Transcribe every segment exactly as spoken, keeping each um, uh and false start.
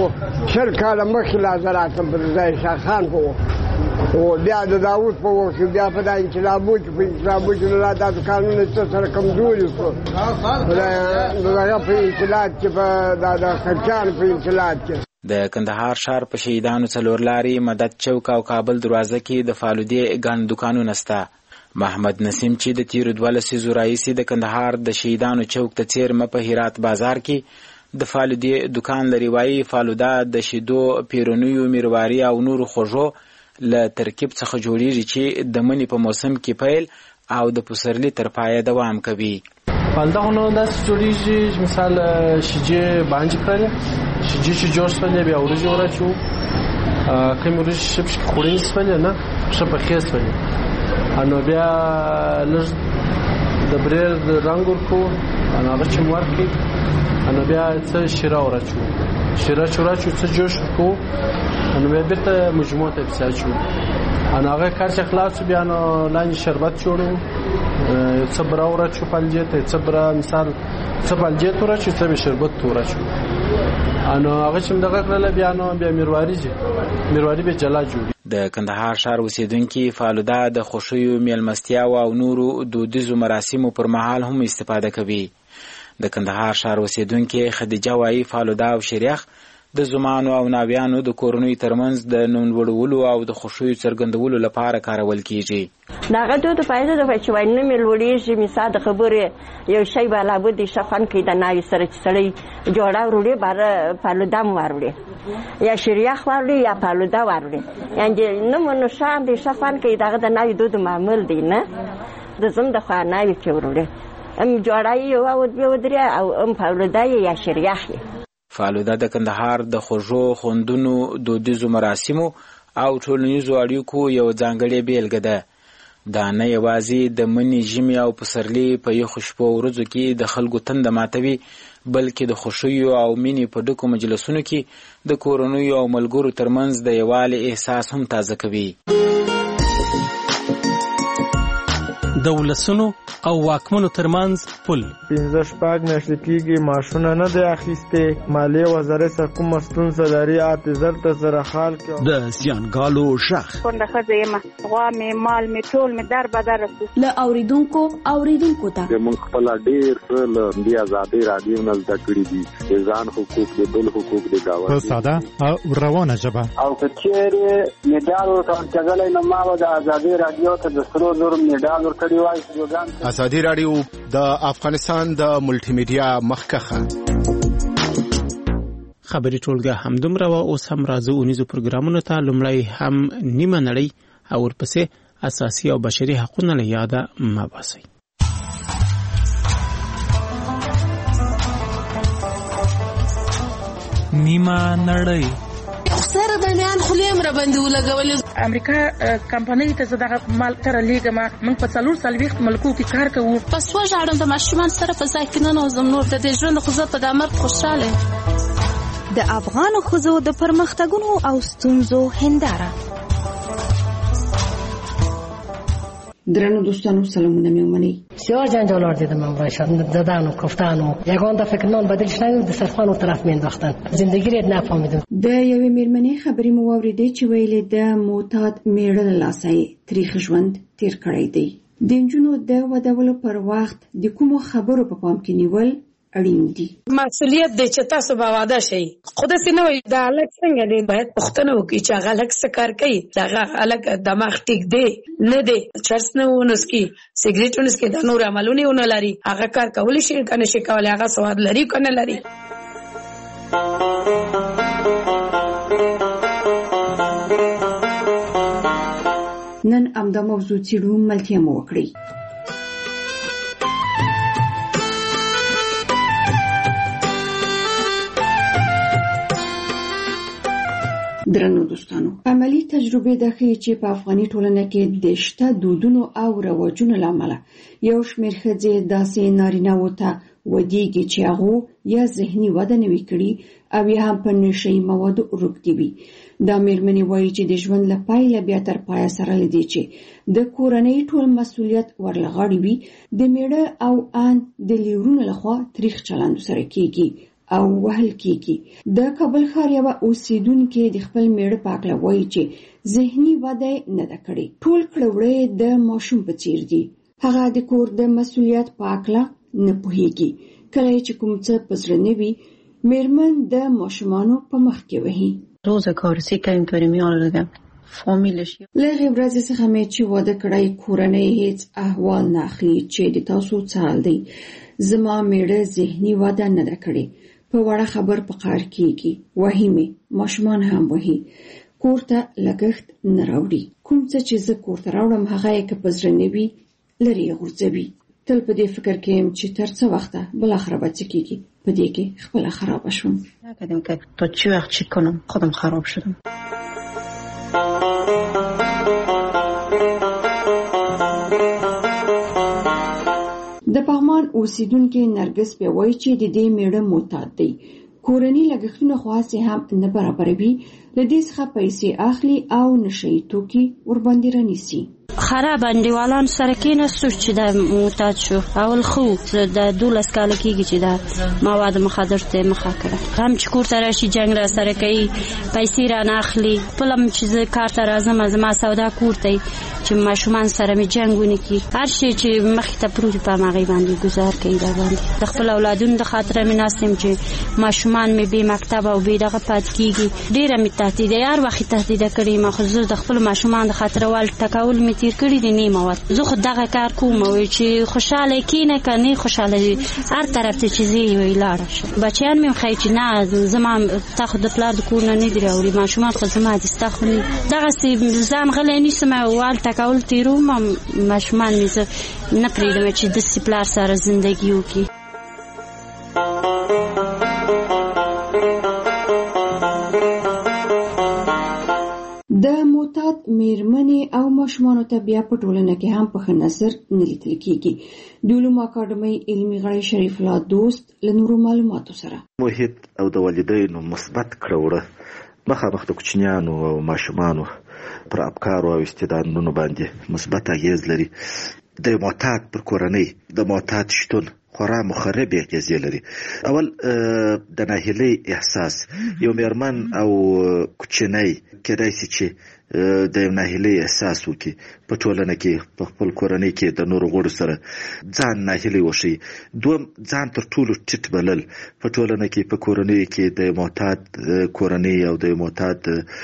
شل کاله مخکې لا زه راتلم په رضای شاه خان په وخت او بیا د داود په وخت کې بیا په دا انقلابو کې په انقلابو کې نو دا دوکانونه څه سره کمزوري شو نو هغه په انقلاب کې په دا د خلچانو په انقلاب کې د کندهار ښار په شهیدانو څلور لارې مدد چوک او کابل دروازه کې د فالودې ګڼ دوکانونه شته. محمد نسیم چې د تیرو دوه لسیزو راهیسې د کندهار د شهیدانو چوک ته څیرمه په هرات بازار کې د فالودې دوکان لري، وایي فالوده د شیدو، پیرونیو، میرواري او نورو خوږو له ترکیب څخه جوړیږي چې د مني په موسم کې پیل او د پسرلي تر پایه دوام کوي. فالوده خو نو داسې جوړیږي مثال شیجې باندې کړلې شیجې چې جوړ شولې بیا ورځې ورچو کومې ورځې شپ خوړې شولې نه ښه پخې شولې انو بیا لږ د بریر رنګ ورکو انو هغه چې ورکې انو بیا څه شیره ورچو شیره چورچو څه جوش کو انو بیا بیرته مجموعه ته بساچو انو هغه کار چې خلاص بیا نو لاندې شربت جوړو څه برا ورچو پالجته څه برا مثال څه پالجته ورچو څه شربت ورچو انو هغه چې دغه کړل بیا نو بیا میرواري جي میرواري به جلا جوړي. د کندهار ښار اوسیدونکي فالوده د خوښیو، میلمستیاو او نورو دودیزو مراسمو پر مهال هم استفاده کوي. د کندهار ښار اوسیدونکي خدیجه وایي فالوده او شریخ د زمانو او ناویانو د کورنۍ ترمنځ د نوموړولو او د خوښیو څرګندولو لپاره کارول کیږي. دغه دود پیدا د چې وای نه ملوړیږي مثال د خبرې یو شی بالا بده شفن کې د ناوي سره چې سړی جوړا وروړي بار فالوده مو وروړي یا شریخ وروړي یا فالوده وروړي یعنی نو مونږ شان د شفن کې دغه د ناوي دود معمول دی نه د زم د خوا ناوي کې وروړي ام جوړا یو او دریا او ام فالوده یا شریخ. فالوده د کندهار د خوږو، خوندونو، دودیزو مراسمو او ټولنیزو اړیکو یو ځانګړې بیلګه ده. دا نه یوازې د مني، ژمي او پسرلي په یخو شپو ورځو کې د خلکو تنده ماتوي، بلکې د خوښیو او مینې په ډکو مجلسونو کې د کورنیو او ملګرو ترمنځ د یووالي احساس هم تازه کوي. د ولسونو او واکمنو ترمنځ پل پنځه شپږ میاشتې کېږي معاشونه نه دی اخیستې، مالیې وزارت څخه کومه ستونزه لري اته زر ته زره خال کې د زیانګالو شخ کونډه ښځه یم، غوا مې مال مې ټول مې در بدر رسو له اوریدونکو اوریدونکو ته موږ خپل ډېر له دې آزادۍ راډیو نه زده کړي دي د ځان حقوق د بل حقوق د گاوه په ساده او روانه ژبه او کچېرې میډال ورکړل نو ما د آزادۍ راډیو ته د سرو زر میډال ورکړی وای. ازادي راډیو د افغانستان د ملټي میډیا مخکخه خبري ټولګه همدومره و. اوس هم راځو اونیزو پروګرامونو ته. لومړی هم نیمه نړۍ او ورپسې اساسي او بشري حقوقونه له یاده مه باسئ. نیمه نړۍ سره د نیان خلیم را باندې ولګولې. امریکا کمپنۍ ته زداغه مال تر لیګما موږ په څلور سلويخت ملکو کې کار کوو. پس وژاړم د ماشومان سره په ځای کې نه نوزم نور د دې ژوند خو زه په دامر خوشاله. د افغانو ښځو د پرمختګونو او ستونزو هنداره. درنو دوستانو سلامونه میومنی. سیاه جنجالار دیدم من باشد دادن و گفتن و یگان دفعه که نان بدلش نگید د سرخان و طرف مینداختن زندگی رید نفهمیدم. د یوې میرمنې خبرې مو واورېدې چې ویلې د معتاد میړه له لاسه تاریخ ژوند تیر کړی دی. د نجونو د ودولو پر وخت د کومو خبرو په پام کې نیول اړین دي. مسؤلیت د چې تاسو به واده شئ خود سينه وي دا الګ څنګه دی باید پښتنه وکړي چې هغه الګ څه کار کوي دا الګ دماغ ټیک دی نه دی چرس نه ونس کی سیګریټ ونس کی د نور عملونه ونه لري هغه کار کولی شي کنه شي کولای هغه سواد لري کنه لري. نن امدا موضوع چیرو ملتیا مو وکړي. درنو دوستانو عملی تجربه د ښې چې په افغاني ټولنه کې د شته دودونو او رواجونو لامل یو شمېر ښځې داسې نارینه وته ودیږي چې هغه یا ذهني وده نه وکړي او یا هم په نشي موادو روږدي وي. دا مېرمنې وایي چې د ژوند له پایله بیا تر پایه سره لدی چې د کورنۍ ټول مسؤلیت ورلغړی وي د میړه او ان د لیورونو لخوا تاریخ چلند سره کیږي او وهل کیږي. د کابل ښار یو اوسیدونکو د خپل میړه په اړه وایي چې ذهني وده نه ده کړې. ټول کړوړې د ماشوم په څیر دي. هغه د کور د مسؤلیت په اړه نه پوهیږي. کله چې کوم څه په زړه نه وي میرمن د ماشومانو په مخ کې وهي. روزگارسی که اینطوری میاره فامیلش لږ ورځې څخه مې چې واده کړی کورنۍ هیڅ احوال نه اخلي چې د تاسو څه حال دی. زما میړه ذهني وده نه ده کړې. په وړه خبر په قهر کېږي. وهي مې ماشومان هم وهي. کور ته لګښت نه راوړي. کوم څه چې زه کور ته راوړم هغه یې که په زړه نه وي لرې یې غورځوي. تل په دې فکر کې یم چې تر څه وخته بالاخره به څه کېږي. په دې کې خپله خرابه شوم. نکردیم که تا چی وقت چی کنم خودم خراب شدم. د پغمان اوسیدونکو نرګس په وایي چې د دې میړه معتاد دی. کورنۍ لګښتونه خو هسې هم نه برابروي. له دې څخه پیسې اخلي او نشي توکي ورباندې رانیسي. خراب انډیوالان سره کېناستو چې دا معتاد شو. اول خو د دولس کاله کېږي چې دا مواد مخدر ته مخه کړه. هم چې کور ته راشي جنګ را سره کوي، پیسې رانه اخلي. خپله م چې زه کار ته راځم زما سودا کور ته چې ماشومان سره مې جنګ ونه کړي. هر شی چې مخې ته پروت په هماغې باندې ګزار کوي. دا باندې د خپل اولادونو د خاطره مې ناست یم چې ماشومان مې بې مکتب او بې دغه پاتې کېږي. ډېره مې تهدیده هر وخت تهدیده کړې یم. خو زه د خپلو ماشومان د خاطره وال ټکول مې تېر کړي دي نیمه وخت. زه خو دغه کار کوم چې خوشحاله کېنه که نه خوشحاله هر طرف ته چې زه یې لاړه شم. بچیان مې ښایي چې نه زما تا خو د پلار د کور نه نه دي راوړي. ماشومان خو زما دي ستا خو نه. دغسې ځان غلی نیسم وال ټکول تېروم. ماشومان مې زه نه پرېږدم چې داسې پلار سره زندګي وکړي. د معتاد میرمنې او ماشومانو ته بیا په ټولنه کې هم په ښه نظر نه لیدل کېږي. د علومو اکاډمۍ علمي غړی شریف الله دوست له نورو معلوماتو سره محیط او د والدینو مثبت کړوړه مخامخ د کوچنیانو او ماشومانو پر افکارو او استعدادونو باندې مثبت اغیز لري. د معتاد پر کورنۍ د معتاد شتون خورا مخربې اغیزې لري. اول د ناهیلۍ احساس. یو میرمن او کوچنی کېدای شي چې د ناهیلۍ احساس وکړي په ټولنه کې په خپل کورنۍ کې د نورو غړو سره ځان ناهیلۍ وښیي. دوم ځان تر ټولو ټیټ بلل. په ټولنه کې په کورنۍ کې د معتاد کورنۍ او د معتاد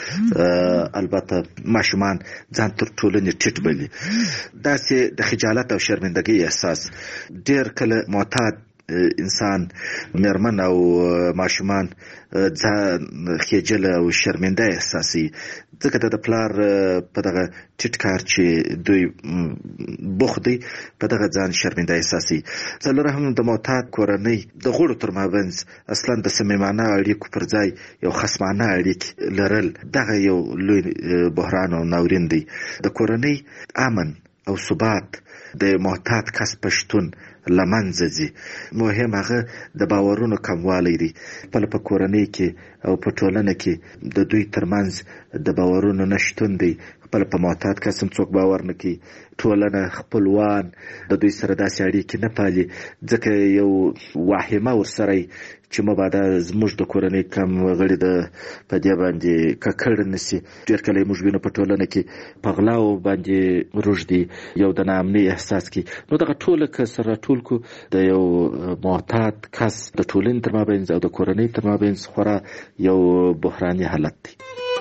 البته ماشومان ځان تر ټولنې ټیټ بلي. داسې د خجالت او شرمندګۍ احساس. ډېر کله معتاد انسان میرمن او ماشومان ځان خجل او شرمنده احساسي. ځکه د پلار په دغه ټیټ کار چې دوی بوخت دی په دغه ځان شرمنده احساسي. څلورم د معتاد کورنۍ د غړو تر مابینځ اصلا د صمیمانه اړیکو پر ځای یو خصمانه اړیکې لرل. دغه یو لوی بحران او ناورین دی. د کورنۍ امن او ثبات د معتاد کس پښتون لمنځه ځي. مهم هغه د باورونو کموالی دی. خپله په کورنۍ کې او په ټولنه کې د دوی ترمنځ د باورونو نشتون دی. خپله په معتاد کس هم څوک باور نه کوي. ټولنه خپلوان د دوی سره داسې اړیکې نه پالي. ځکه یو واهمه ورسره چې مبادا زموږ د کورنۍ کم غړي د په دې باندې ککړ نسی. ډېر کله موږ وینو په ټولنه کې په غلاو باندې روږدي یو د ناامنۍ احساس کوي. نو دغه ټوله که سره ټول کو د یو معتاد کس د ټولنې تر مابینځ او د کورنۍ تر مابینځ خورا یو بحراني حالت دی.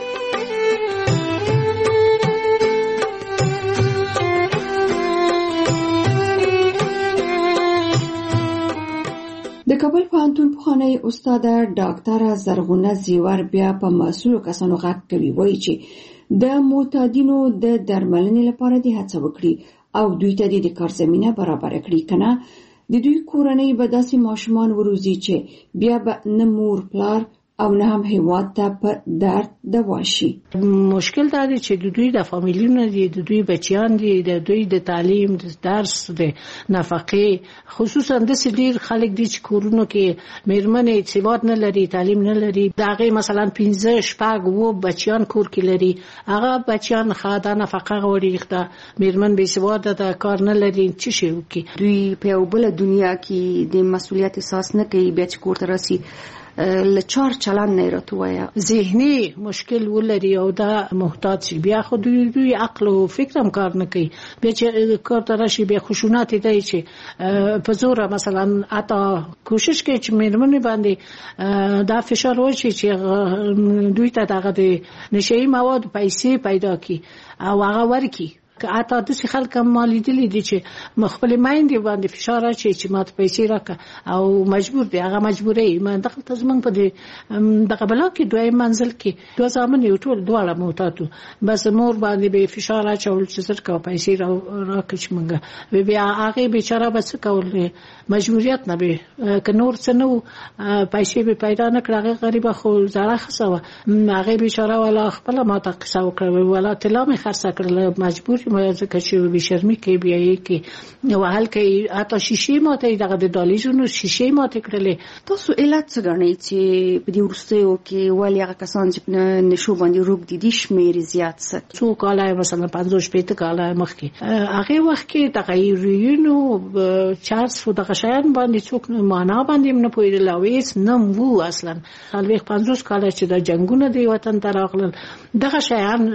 د کابل پوهنتون پخوانی استاده ډاکټره زرغونه زیور بیا په مسؤلو کسانو غږ کوي. وایي چې د معتادینو د درملنې لپاره دې هڅه وکړي او دوی ته د کار زمینه برابر کړي. کنه د دوی کورنۍ به داسې ماشومان وروزي چې بیا به نه مور پلار او نه هم هیواد ته په درد دوا شي. مشکل دا دی چې د دوی د فامیلونو دي، د دوی بچیان دي، د دوی د تعلیم، د درس، د نفقې، خصوصا د ډیر خلک دي چې کورونو کې میرمنې سواد نه لري، تعلیم نه لري، دا غي مثلا پنځه شپږ وو بچیان کور کې لري، هغه بچیان خاطر نفقه غوړي، ښه میرمن به سواد د کار نه لري، چې شي وکي. دوی په یو بل دنیا کې د مسؤلیت احساس نه کوي، بیا چې کور ته راسي لچار چلان نه راتویا، ذهني مشکل ولري او دا محتاج شي، بیا خو دوی دوی عقل او فکر هم کار نه کوي، بیا چې کار ته راشي بیا خشونت دی چې په زور مثلا اتا کوشش کوي چې میرمنې باندې دا فشار وشي چې دوی ته دغه د نشئی مواد پیسې پیدا کی او هغه ورکی. اته د څه خلک مالي دي دي چې مخبل مایندې باندې فشار اچي چې ماته پیسې راکړه او مجبور دی، هغه مجبورې ما دغه تزمن په دې دغه بلا کې دوی منزل کې دوه ځامن یو ټول دواړه موتاتو، بس مور باندې به فشار اچول چې سر کا پیسې را راکړي منګه بیا هغه بیچاره بس کول مجبوریت نه به ک نور څه نو پیسې به پیدا نه کړه، غریب خو زړه خسوه، هغه بیچاره ولا خپل ما ته قصه وکړه ولا طلا می خرڅ کړل، مجبور ځکه چې به شرمې کې بیا یې کې نو حل کې اته شیشې ماته دغه د دالیزونو شیشې ماته کړلې. تاسو علت څه غنئ چې په دې ورستیو کې ولې هغه کسان چې نشو باندې روغ دي د شمیر زیات څه څو کاله مثلا پنځوس شپږ کاله مخکې هغه وخت کې تغیرونو چارج فو دغه شیان باندې څوک معنا باندې نه پوهیدل او هیڅ نه وو اصلا. خلک پنځوس کاله چې د جنگونو دی وطن ته راغلل دغه شیان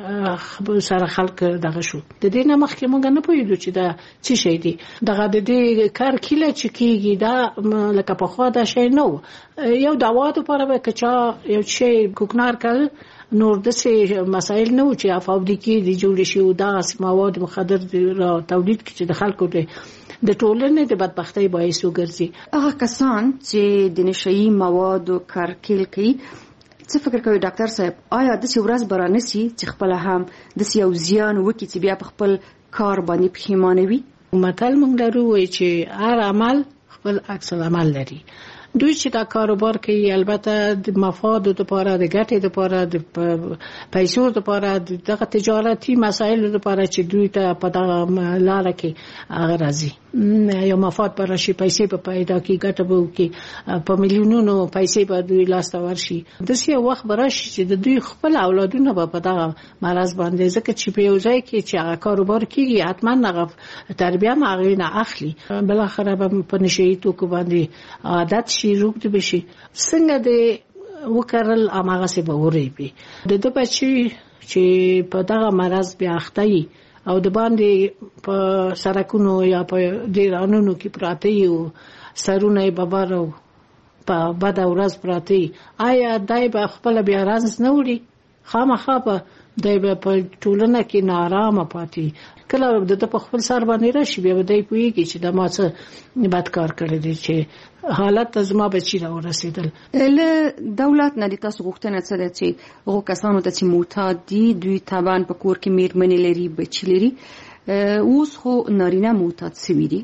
سره خلک دغه د دې نه مخکې موږ نه پوهیدو چې دا څه شی دی، دغه د دې کار کله چې کیږي دا لکه په خوا دا شی نو یو دوا لپاره به کچا یو شی کوکنار کړ نور د څه مسایل نه و چې افاوډیکی دی جوړ شي او دا مواد مخدر را تولید کړي د خلکو ته د ټولنې د بدبختۍ باعث وګرځي. هغه کسان چې د نشئی مواد کارکیل کوي څه فکر کوي ډاکټر صاحب، آیا د څه ورځ برانسي چې خپل هم د څه یو زیان وکړي چې بیا په خپل کار باندې پښیمانه وي؟ متل موږ لرو وایي چې هر عمل خپل عکس العمل لري. دوی چې دا کاروبار کوي البته د مفاد لپاره، د ګټې لپاره، د پیسو لپاره، دغه تجارتي مسایل لپاره چې دوی ته په دغه لار کې راځي یو مفاد پر شي، پیسې په پیدا کې ګټه به وکړي، په میلیونونو پیسې به دوی لاس ته ورشي. داسې یو وخت به راشي چې د دوی خپل اولادونه به په دغه مرض باندې، ځکه چې په یو ځای کې چې هغه کاروبار کېږي حتما هغه تربیه هم هغوی نه اخلي، بالاخره به په نشهیي توکو باندې عادت شي، روږدي به شي. څنګه د وکرل هماغسې به وریبي. د ده بچي چې په دغه مرض بیا اخته وي او د باندې په سرکونو یا په ډیرانونو کې پراته او سرونه یې ببر او په بده ورځ پراته، آیا دای به خپل بیا رنځ نه وړي؟ خامخا به دای به په ټولنه کې نارامه پاتې. کله د په خپل سر باندې راشي بیا به دی پوهېږي چې د ما څه بد کار کړی دی چې حالت ته زما بچي راورسېدل. له دولت نه د تاسو غوښتنه څه ده چې هغو کسانو ته چې معتاد دي، دوی طبعا په کور کې میرمنې لري، بچي لري، اوس خو نارینه معتاد سوي دي،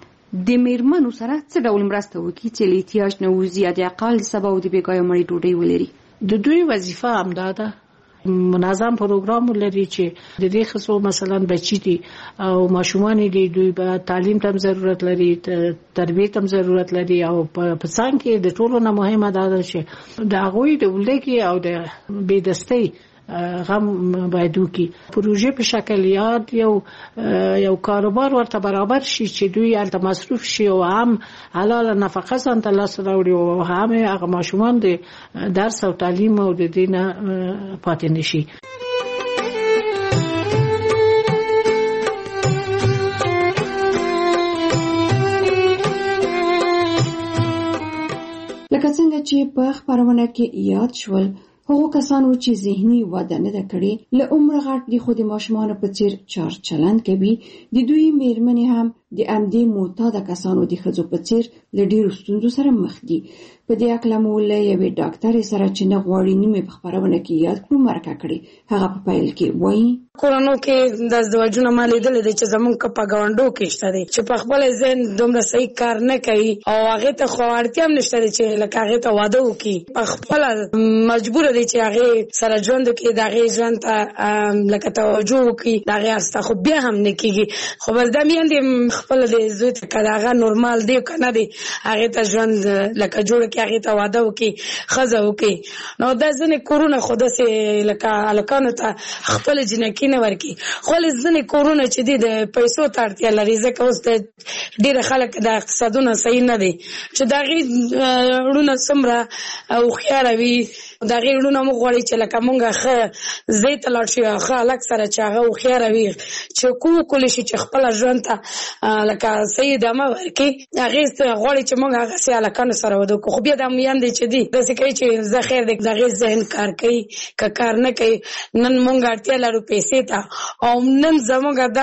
د میرمنو سره څه ډول مرسته وکړي چې له احتیاج نه ووځي یا د اقل د سبا او د بېګاه مړۍ ډوډۍ ولري؟ د دوی وظیفه همدا ده، منظم پروګرام لري چې د دې خصو مثلا بچی دي او ماشومان دي، دوی به تعلیم ته ضرورت لري، تربیه ته ضرورت لري او په څنګه کې د ټولو نه مهمه ده چې د هغوی د ولګي او د بېدستۍ غم باید وکړي. پروژې په شکل یاد یو یو کاروبار ورته برابر شي چې دوی هلته مصروف شي او هم حلاله نفقه ځان ته لاس راوړي او هم هغه ماشومان د درس او تعلیم او د دې نه پاتې نه شي. لکه څنګه چې په خپرونه کې یاد شول، هغو کسانو چې ذهني وده نه ده کړې له عمره غټ دي خو د ماشومانو په څیر چار چلند کوي، د دوی میرمنې هم د همدې معتاده کسانو د ښځو په څیر له ډېرو ستونزو سره مخ دي. په دې هکله مو له یوې ډاکټرې سره چې نه غواړي نومې په خپرونه کې یاد کړو مرکه کړې. هغه په پیل کې وایي کورونو کې د ازدواجونه ما لیدلې دي چې زمونږ په ګاونډو کې شته دي چې په خپل ذهن دومره صحیح کار نه کوي او هغې ته خو اړتیا هم نشته دی چې لکه هغې ته واده وکړي. په خپله مجبوره دی چې هغې سره ژوند وکړي، د هغې ژوند ته لکه توجه وکړي، د هغې هسته خو بیا هم نه کېږي. خو بس دا میندې خپله د زوی ته که د هغه نورمال دی که نه دی هغې ته ژوند لکه جوړه کړي، هغې ته واده وکړي، ښځه وکړي. نو دا ځینې کورونه خو داسې لکه هلکانو ته خپله جنکي نه ورکړي. خو ځینې کورونه چې دي د پیسو ته اړتیا لري ځکه اوس د ډېره خلک د اقتصادونه صحیح نه دی چې د هغې وړونه څومره هوښیاره وي، د هغې وړونه موږ غواړي چې لکه مونږ ښه ځای ته لاړ شي ښه هلک سره چې هغه هوښیاره وي چې کوم وکولی شي چې خپله ژوند ته لکه صحیح ادامه ورکړي. هغې غواړي چې مونږ هغسې هلکانو سره واده وکړو. خو بیا دا میندې چې دي داسې کوي چې زه خیر دی د هغې ذهن کار کوي که کار نه کوي. نن مونږ اړتیا لرو پیسې ته او نن زمونږ دا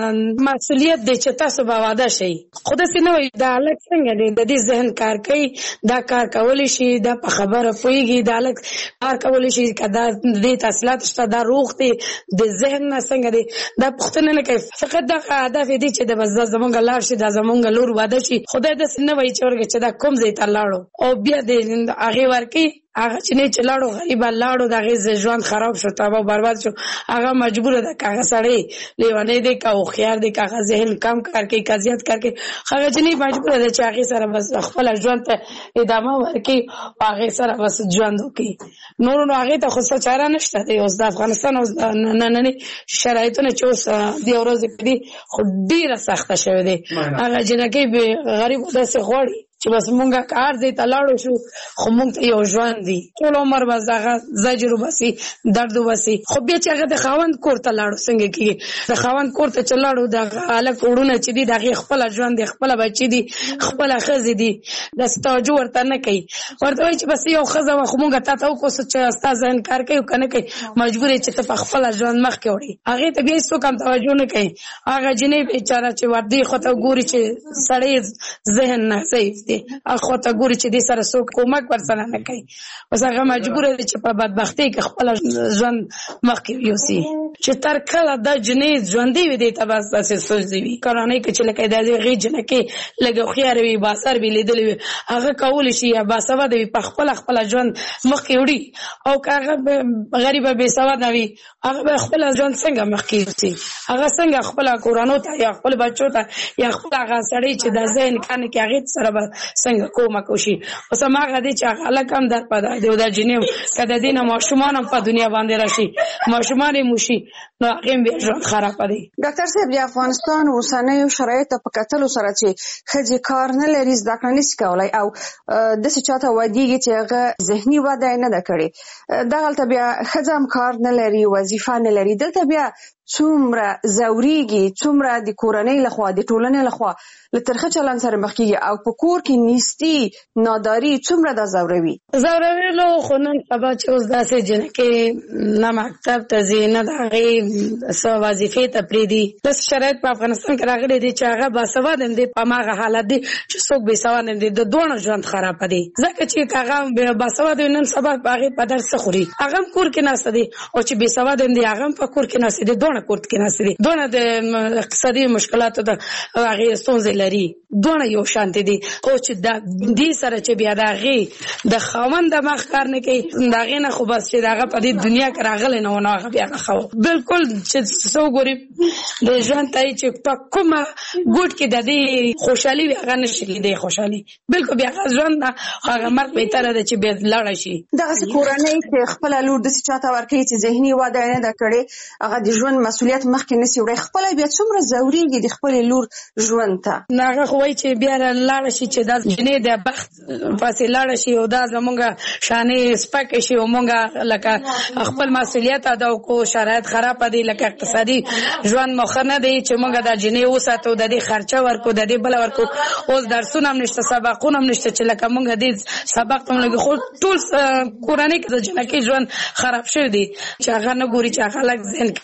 مسؤلیت دی چې تاسو به واده شئ. خو داسې نه وایي دا هلک څنګه دی د دې ذهن کار کوي، دا کار کولی شي، دا په خبره پوهېږي، دا هلک کار کولی شي که دا دې تحصیلات شته، دا روغ دی، د ذهن نه څنګه دی، دا پوښتنه نه کوي. فقط دغه هدف یې دی چې د بس دا زمونږ لاړ شي، دا زمونږ لور واده شي. خدای داسې نه وایي چې ورګه چې دا کوم ځای ته لاړو او بیا د هغې ورکوي. هغه چې نه چې لاړو غریبه لاړو د هغې ژوند خراب شو، تباه برباد شو، هغه مجبوره ده که هغه سړی لیونی دی که هوښیار دی که هغه ذهن کم کار کوي که زیات کار کوي، هغه جنۍ مجبوره ده چې هغې سره بس خپله ژوند ته ادامه ورکړي او هغې سره بس ژوند وکړي. نورو نو هغې ته خو څه چاره نشته دی. اوس د افغانستان اوس ننني شرایطونه چې اوس دې ورځې کې دي خو ډېره سخته شوې دی. هغه جنکۍ غریب داسې غواړي چې بس مونږه کار ځای ته لاړو شو خو مونږ ته یو ژوند دی ټول عمر بس دغه زجر وباسي درد وباسي. خو بیا چې هغه د خاوند کور ته لاړو څنګه کېږي؟ د خاوند کور ته چې لاړو دغه هلک وړونه چې دي د هغې خپله ژوند دی، خپله بچي دي، خپله ښځې دي، داسې توجه ورته نه کوي. ورته وایي چې بس یو ښځه وه خو مونږ تا ته وکړو چې ستا ذهن کار کوي که نه کوي مجبور یې چې ته په خپله ژوند مخکې وړې. هغې ته بیا هېڅوک هم توجه نه کوي. هغه جنۍ بېچاره چې وردې خوا ته ګوري چې سړی ذهن نه ضعیف دی، خو ته ګوري چې دې سره څوک کومک ورسره نه کوي. بس هغه مجبوره دی چې په بدبختۍ کې خپله ژوند مخکې یوسي. چې تر کله دا جنۍ ژوندۍ وي دې ته بس داسې سوچ وي. کورنۍ کې چې لکه د هغې جنکۍ لږ هوښیارې وي، باثر وي، لیدلې وي، هغه کولی شي یا باسواده وي په خپله خپله ژوند مخکې وړي. او که هغه غریبه بېسواده وي هغه به خپله ژوند څنګه مخکې یوسي؟ هغه څنګه خپله کورنو ته یا خپل بچو ته یا خپل هغه سړی چې د ذهن کار نه کوي هغې سره به څنګه کومک وشي؟ اوس هماغه دی چې هغه هلک هم در په دی او دا جنۍ که د دې نه ماشومان هم په دنیا باندې راشي، ماشومان یې موشي، نو هغې هم بیا ژوند خرابه دی. ډاکټر صاحب د افغانستان اوسنیو شرایطو په کتلو سره چې ښځې کار نه لري، زده کړه نشي کولی او داسې چاته ودېږي چې هغه ذهني وده یې نه ده کړې، دغلته بیا ښځه هم کار نه لري، وظیفه نه لري، دلته بیا څومره ځورېږي، څومره د کورنۍ لخوا د ټولنې لخوا له ترخه چلند سره مخ کېږي او په کور کې نیستي ناداري څومره دا ځوروي. ځوروي خو نن سبا چې اوس داسې جنکۍ نه مکتب ته ځي نه د هغې څه وظیفې ته پرېږدي. داسې شرایط په افغانستان کې راغلی دی چې هغه باسواده هم دی، په هماغه حالت دی چې څوک بېسواده هم دی، د دواړو ژوند خرابه دی. ځکه چې که هغه باسواده وي نن سبا په هغې په درس څه خوري؟ هغه هم کور کې ناسته دی او چې بېسواده هم دی هغه هم په کور کې ناسته دی، دواړه کور کې ناسته دي، دواړه د اقتصادي مشکلاتو د هغې ستونزې لري، دواړه یو شانتې دي. خو چې د دې سره چې بیا د هغې د خاوند دماغ کار نه کوي د هغې نه خو بس چې د هغه په دې دنیا کې راغلی نه و نو هغه بیا ښه و. بلکل چې څه وګوري د ژوند ته چې په کومه ګوټ کې د دې خوشحالي وي هغه نه شي لیدی خوشحالي، بلکل بیا هغه ژوند نه هغه مرګ بهتره ده چې بیا لاړه شي. دغسې کورنۍ چې خپله لور داسې چاته ورکوي چې ذهني وده یې نه ده کړې، هغه د ژوند مسؤلیت مخکې نسي وړی، خپله بیا څومره ځورېږي د خپلې لور ژوند ته. هغه خو وایي چې بیا لاړه شي چې دا جنۍ د بخت پسې لاړه شي او دا زمونږ شانې سپکې شي او مونږ لکه خپل مسؤلیت ادا وکړو. شرایط خرابه دي، لکه اقتصادي ژوند مو ښه نه دی چې مونږ دا جنۍ وساتو، د دې خرچه ورکړو، د دې بله ورکړو. اوس درسونه هم نشته، سبقونه هم نشته چې لکه مونږ دې سبق ته هم لګي. خو ټول کورنۍ کې د جنکۍ ژوند خراب شوی دی چې هغه نه ګوري چې هغه لږ ذهن کار کوي نه کوي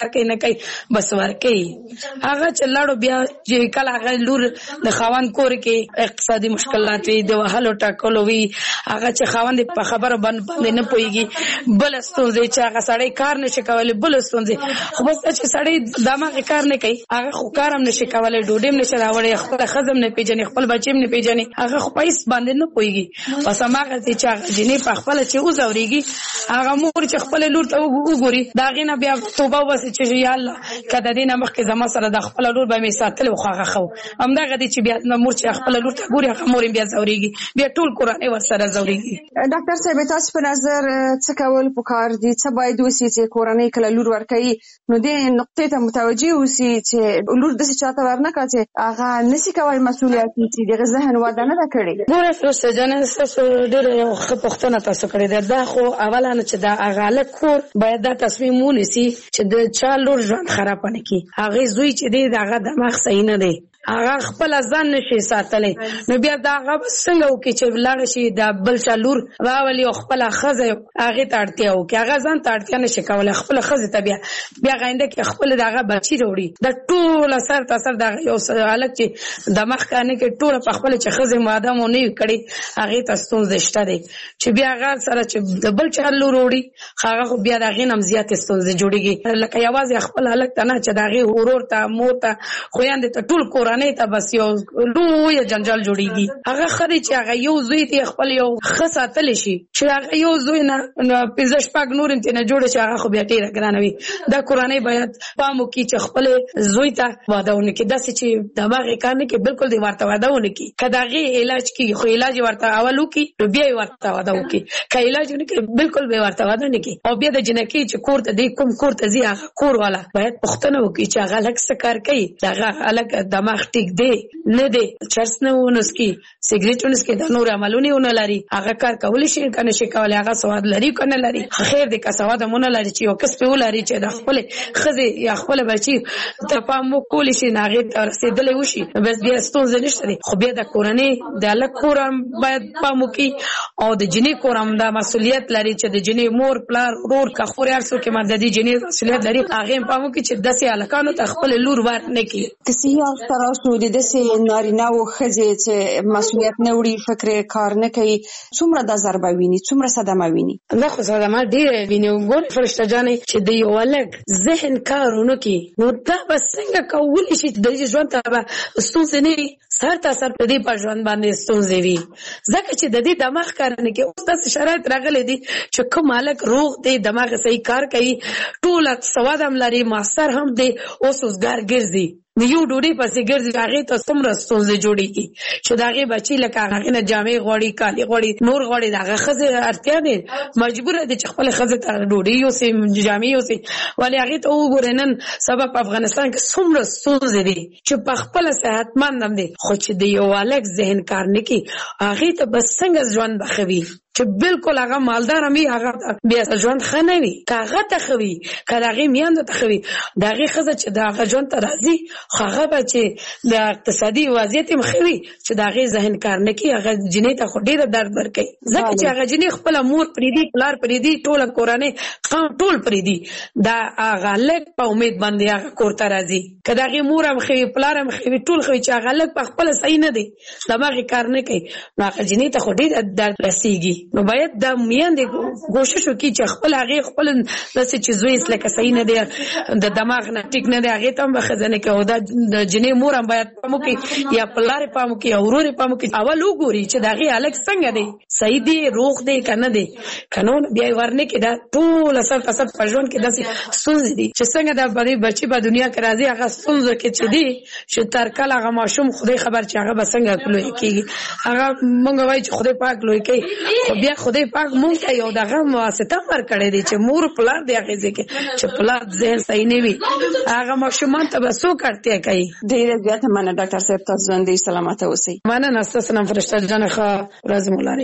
ورکي بس ورکي هغه چې لاړو بیا چې کله هغه لور د خاوند کور کې اقتصادي مشکلات وي د وهلو ټاکلو وي هغه چې خاوند په خبره باندې نه پويږي بل ستونزې چې هغه سړی کار نشي کولای بل ستونزې خو بس چې سړی دماغ کار نه کوي هغه خو کارم نشي کولای ډوډۍ نشي راوړي خپل خزم نه پیژني خپل بچیم نه پیژني هغه خو پیس باندې نه پويږي بس هغه چې هغه جنې په خپل چې وزوريږي هغه مور چې خپل لور ته وګوري دا غینه بیا توبه وسه چې یا الله کده دینه مخکې زما سره د خپل لور به می ساتل خو هغه خو همدغه دي چې بیا مور چې خپل لور ته ګوري هغه مور بیا زوريږي بیا ټول قرآن ور سره زوريږي ډاکټر صاحب تاسو په نظر څه کول پکار دي څه باید وسی چې قرآني کله لور ورکړي نو دې نقطې ته متوجي اوسي چې لور د څه چاته ورنکړي چې هغه نسی کوي مسؤلیت چې دغه ذهن وده نه کړي ګوره سره جنې تاسو ډېر یو خپختنه تاسو کړی دا دا خو اوله چې دا هغه کور باید دا تصمیم ونیسي چې د چا لور ژوند خراب نه کړي هغه زوی چې دی دغه دماغ صحیح نه دی هغه خپل ځان نشي ساتلی نو بیا دا هغه څنګه وکړي چې لاړ شي دا بل چا لور راولي او خپل خزه هغه ته اړتیا وکړي هغه ځان ته اړتیا نشي کولای خپل خزه ته بیا بیا غینده کې خپل دغه بچی وروړي د ټول اثر تاثر د یو حالت چې دماغ کانه کې ټول په خپل چې خزه ماده مو نه کړي هغه ته ستونزه شته دی چې بیا هغه سره چې د بل چا لور وروړي هغه بیا دغه نم زیات ستونزه جوړيږي لکه یوازې خپل حالت نه چې دغه ورور ته مور ته خويند ته ټول نه ته بس یو لوی جنجال جوړیږي هغه خري چې هغه یو زوی ته خپل یو خصاتل شي چې هغه یو زوی نه پزش پاک نور ته نه جوړ شي هغه خو بیا ډیره ګرانوي دا قرآني بیات پامو کی چې خپل زوی ته وادهونه کې داسې چې دماغ کار نه کې بالکل دی ورته وادهونه کې کداغي علاج کی خو علاج ورته اولو کې بیا ورته وادهو کې ک علاج نه کې بالکل به ورته واده نه کې او بیا د جنکی چې کور ته دی کوم کور ته زی هغه کور والا باید پښتنه وکړي چې هغه لک سکار کوي هغه الګ دماغ ټیک دی نه دی چرس نه ونسکی سیګریټ ونسکی د نور عملونه ونه لري هغه کار کولی شي کنه شي کولی هغه سواد لري کنه لري خیر دې کا سواد مونږ لري چې یو کس په ولري چې د خپل خزه یا خپل بچي ته پامو کولی شي ناغه رسیدلې وشي بس بیا ستونزه نشته دي خو بیا د کورنۍ د الګ کورم باید پامو کی او د جنې کورم د مسولیت لري چې د جنې مور پلار ورور کا خوري ارسو کې مددي جنې مسولیت لري هغه پامو کی چې داسې الکانو ته خپل لور ورنه کی کسي یو تراسو د دسې نارینه او خزه چې مسؤلیت نه وړي فکر کار نه کوي څومره د ضربه ویني څومره صدمه ویني نه خو صدمه ډیره ویني ګور فرشته جانې چې د یو الګ ذهن کارونه کوي نو دا بس څنګه کولی شي د ژوند ته ستونزې نه سر تاسو په دې په ژوند باندې ستونزې وي ځکه چې د دې دماغ کار نه کوي اوس تاسو شرایط راغلي دي چې کوم الګ روغ دی دماغ صحیح کار کوي ټول سواد هم لري ماستر هم دی اوس اوسګار ګرځي نیو ډوډۍ پسې ګرځي هغه ته څومره ستونزې جوړیږي چې داغه بچی لکه هغه نه جامې غوړي کالي غوړي نور غوړي داغه خزه اړتیا دي مجبور دي چې خپل خزه ته ډوډۍ یو سي جامې یو سي ولی هغه ته وګورنن سبب افغانستان کې څومره ستونزې دي چې په خپل صحتمند هم دي خو چې د یو الګ ذهن کار نه کوي هغه ته بس څنګه ژوند بخوي چې بالکل هغه مالدار مې هغه بیا ژوند خنوي کاغه ته خوي کله میاند ته خوي داغه خزه چې داغه ژوند ته راځي هغه به چې د اقتصادي وضعیت مخوي چې داغه ذهن کار نه کوي هغه جنې ته خو ډیره درد ورکوي ځکه چې هغه جنې خپل مور پریدي پلار پریدي ټول کورانه قوم ټول پریدي دا هغه لک په امید باندې هغه کور ته راځي کداغه مور هم خوي پلار هم خوي ټول خوي چې هغه لک په خپل صحیح نه دي دماغ کار نه کوي نو هغه جنې ته خو ډیره درد رسیږي نو باید د میاندې کوشش وکړي چې خپل هغه خپل داسې چې زوی لکه صحیح نه دی د دماغ نه ټیک نه دی هغه ته هم خزانه کې او د جنې مور هم باید پامو کې یا پلار پامو کې او ورور پامو کې اول وګوري چې دغه الګ څنګه دی صحیح دی روغ دی کنه دی قانون بیا ورنه کې دا ټول اثر تاسو په ژوند کې داسې ستونزې دي چې څنګه د باندې بچي په دنیا کې راځي هغه ستونزې کې چې دی چې تر کله هغه ماشوم خدای خبر چې هغه به څنګه کولای کیږي هغه مونږ وایي چې خدای پاک لوی کوي خو بیا خدای پاک مونږ ته یو دغه واسطه ورکړی دی چې مور پلار دی هغه ځکه چې پلار ذهن صحیح نه وي هغه ماشومان ته به څوک اړتیا کوي ډیره زیاته مننه ډاکټر صاحب تاسو ژوندۍ سلامت اوسئ مننه ستاسو نن فرشته جان ښه ورځ مو لرئ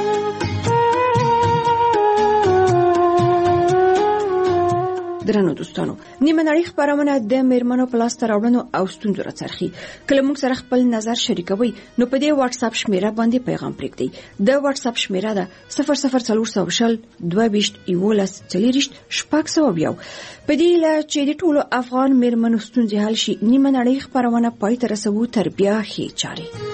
درنو دوستانو نیمه نړۍ خبرونه د میرمنو په لاس راوړنو او ستونزو راڅرخي کله موږ سره خپل نظر شریکوي نو په دې واتس اپ شمیره باندې پیغام پرېږدئ د واتس اپ شمیره ده صفر صفر څلور سوه شل دوه ویشت یولس څلېرویشت شپږ سوه یو په دې هیله چې د ټولو افغان میرمنو ستونزې حل شي نیمه نړۍ خبرونه پای ته رسوو تر بیا ښې چارې.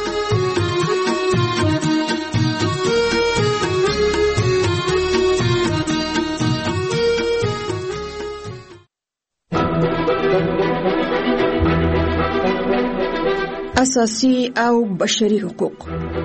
اساسي او بشري حقوق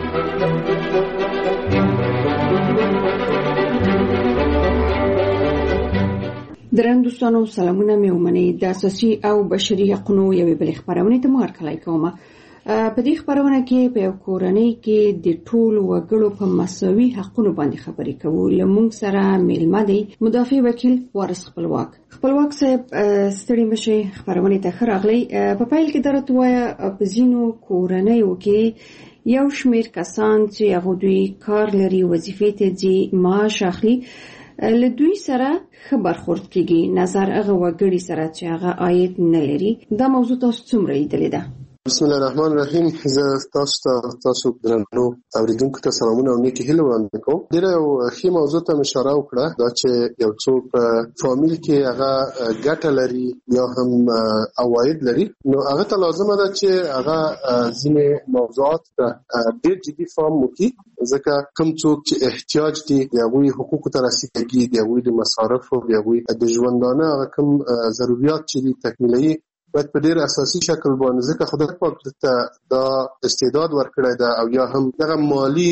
درنو دوستانو سلامونه مې ومنئ. د اساسي او بشري حقوقو یوې بلې خبرونې ته مو هرکلی کوم. په دې خبرونه کې په یو کورنۍ کې د ټولو وګړو په مساوي حقوقو باندې خبرې کوو. لمونږ سره میلمه دی مدافع وکیل وارث خپلواک. خپلواک صاحب ستړي مشي خبرونه ته ښه راغلی. په پیل کې درته وایم په ځینو کورنیو کې یو شمېر کسان چې هغه دوی کار لري وظیفې ته ځي معاش اخلي له دوی سره ښه برخورد کیږي نظر هغه وګړي سره چې هغه عاید نه لري. دا موضوع تاسو څومره لیدلې ده؟ بسم الله الرحمن الرحیم. زه تاسو ته تاسو درنو اوریدونکو ته سلامونه او نیکی هیله وړاندې کوم. ډېره یو ښه موضوع ته اشاره وکړه دا چې یو څوک په فامیل کې هغه ګټه لري یا هم عواید لري نو هغه ته لازمه ده چې هغه ځینې موضوعات ته ډېر جدي پام وکړي ځکه کوم څوک چې احتیاج دي د هغوی حقوقو ته رسیدګي د هغوی د مصارفو د هغوی د ژوندانه هغه کوم ضرورت چې دي تکمیلوي باید په ډېر اساسي شکل باندې ځکه خدای پاک ته دا استعداد ورکړی ده او یا هم دغه مالی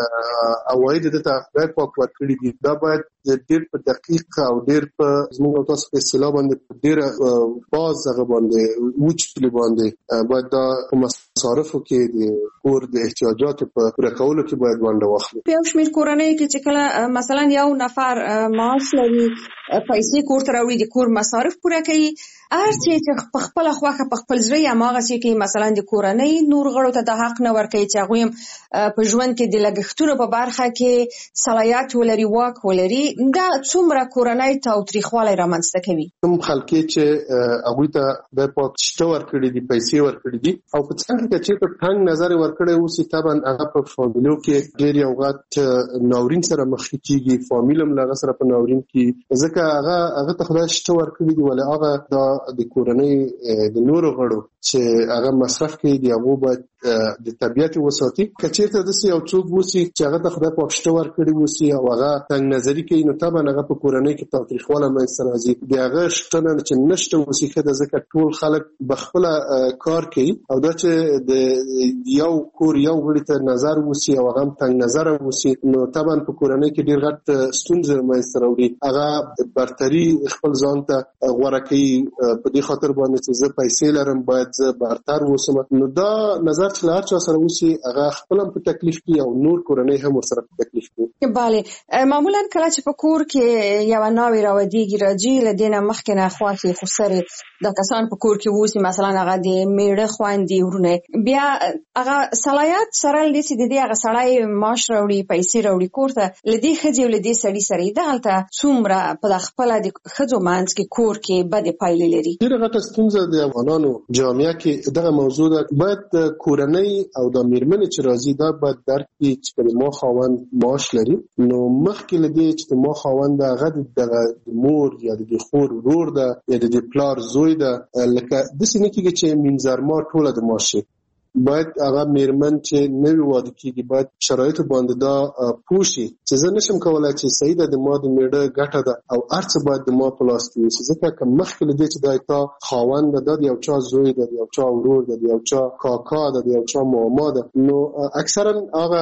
عواید دته خدای پاک ورکړي دي دا باید ډېر په دقیق او ډېر په زموږ او تاسو په اصطلاح باندې ډېر باز هغه باندې وچلي باندې باید دا په مصارفو کې د کور د احتیاجاتو په پوره کولو کې باید ونډه واخلي. په یو شمېر کورنۍ کې چې کله مثلا یو نفر معاش لري پیسې کور ته راوړي د کور مصارف پوره کوي هر چې په خپل خواخه په خپل ځای هماغه کې مثلا د کورنۍ نور غړو ته د حق نه ورکوي چې هغوی هم په ژوند کې د لګښتونو په برخه کې صلاحیت ولري واک ولري. دا څومره کورنۍ تاوتریخوالی رامنځته کوي. کوم خلک چې هغوی ته خدای پاک شته ورکړي دي پیسې ورکړي دي او په څنګه کې چې په ټنګ نظر ورکړی اوسي طبعا هغه په فامیلو کې ډېر یو غټ ناورین سره مخ کېږي. فامیل هم له هغه سره په ناورین کې ځکه هغه هغه ته خدای شته ورکړي دي ولې هغه دا د کورنۍ د نورو غړو چې هغه مصرف کوي دی هغه باید د طبيعت وساتي. کچېرته د یو څوک وسی چې هغه د خدای په شته ورکړي وسی او هغه څنګه نظری کوي نو طبعا هغه په کورنۍ کې تاریخواله مې سره راځي دی هغه شته نه چې نشته وسی خدای ځکه ټول خلک بخپل کار کوي او دا چې د یو کور یو غړي ته نظر وسی او هغه څنګه نظر وسی نو طبعا په کورنۍ کې ډیر غټ ستونزې مې سره وړي هغه برتري خپل ځان ته غوړه کوي په دې خاطر باندې چې زه پیسې لرم باید زه برتر وسم نو دا نظر چې لار چا سره وسی هغه خپل هم په تکلیف کې او نور کورنۍ هم ورسره په تکلیف کې. bale معمولا کله چې په کور کې یو ناوی راودیږي راځي لدینه مخکې نه خواخي خو سره د کسان په کور کې وسی مثلا هغه د میړه خواندې ورونه بیا هغه صلاحیت سره لسی د دې هغه سړی معاش راوړي پیسې راوړي کور ته لدی خځې ولدي سړی سره دالته څومره په خپل د خځو مانځ کې کور کې بد پایلې لري. ډیره غټه ستونزه د افغانانو جامعه کې دغه موضوع ده. باید کورنۍ او د میرمنې چې راځي دا باید درک کړي چې ما خاوند معاش لري نو مخکې لدی چې ما خاوند هغه د مور یا د خور ورور ده یا د پلار زوی ده لکه د سینې کې چې منځرما ټوله د معاش باید هغه میرمن چې نوی واده کیږي باید شرایط باندې دا پوښي چې زه نشم کولای چې سیده د ما د میړه ګټه ده او ارڅ باید د ما په لاس کې وي ځکه که مخکې له دې چې دا تا خاوند ده د یو چا زوی ده د یو چا ورور ده د یو چا کاکا ده د یو چا ماما ده نو اکثرا هغه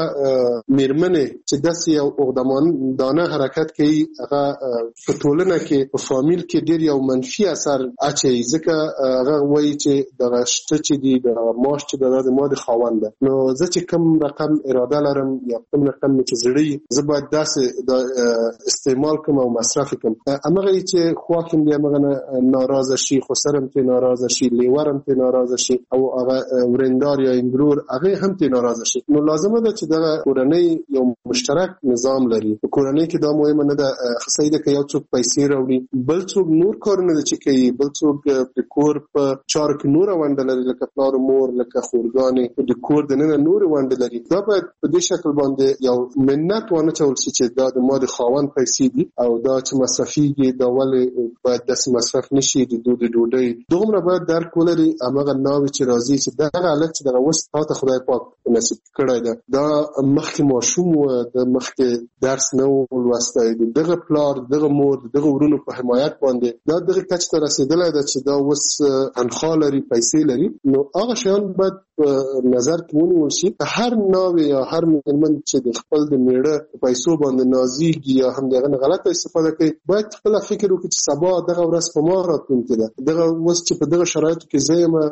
میرمنې چې داسې یو عقدمندانه حرکت کوي هغه په ټولنه کې په فامیل کې ډېر یو منفي اثر اچوي ځکه هغه وایي چې دغه شته چې دي د معاش چې دا د ما د خاوند ده، نو زه چې کوم رقم اراده لرم یا کوم رقم چې زړی زه باید داسې د استعمال کوم او مصرف کوم. امغه چې خواکم دی امغه ناراضه شي، خو سرم ته ناراضه شي، لیورم ته ناراضه شي او هغه ورندار یا امبرور هغه هم ته ناراضه شي. نو لازمه ده چې د کورنۍ یو مشترک نظام لري. په کورنۍ کې دا مهمه نه ده خصایده کې یو څوک پیسې راوړي، بل څوک نور کارونه چې کوي، بل څوک د کور په چارو کې نور ونډه لري، لکه پلار مور، لکه خورګانې د کور د نن نور ونډه لري. دا باید په دې شکل باندې یو مننت ونه چول شي چې دا د ما د خاوند پیسې دي او دا چې مصرفيږي دا ولې باید د مصرف نشي د دوه د ډوډۍ. دومره باید درک ولري هغه ناوي چې راځي چې دا حالت چې دا وست تاسو خدای پاک نصیب کړی ده. دا مخکې ماشوم و، د مخکې درس نه ولوستی، دغه پلار دغه مور دغه ورونو په حمایت باندې دا دغه کچ ته رسیدلی ده چې دا وس تنخوا لري، پیسې لري. نو هغه شیان باید نظر کې ونیول شي. هر ناوي یا هر مېرمن چې د خپل د میړه پیسو باندې نازېږي یا هم دغه غلطه استفاده کوي باید خپل فکر وکړي چې سبا دغه ورځ په ما راتلونکې ده، دغه وس چې په دغه شرایطو کې زه یم